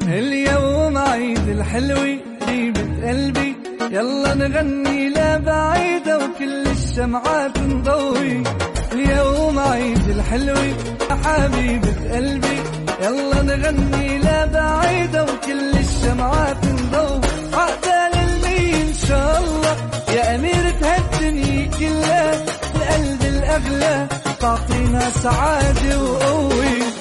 اليوم عيد الحلوي طيبة قلبي، يلا نغني لبعيدة وكل الشمعات نضوي. اليوم عيد الحلوي يا حبيبة قلبي، يلا نغني لبعيدة وكل الشمعات نضوي. عقبال المية إن شاء الله يا أميرة هالدنيا كلها، القلب الأغلى تعطينا سعادة وقوة.